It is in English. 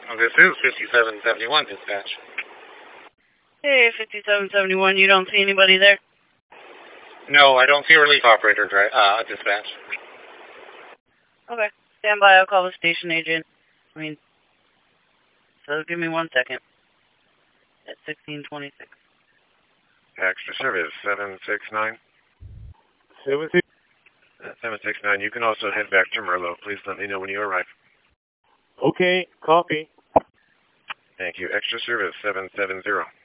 This is 5771 dispatch. Hey, 5771, you don't see anybody there? No, I don't see a relief operator dispatch. Okay, stand by, I'll call the station agent. So give me 1 second. At 1626. Extra service, 769. 769, you can also head back to Merlot. Please let me know when you arrive. Okay, copy. Thank you. Extra service, 770.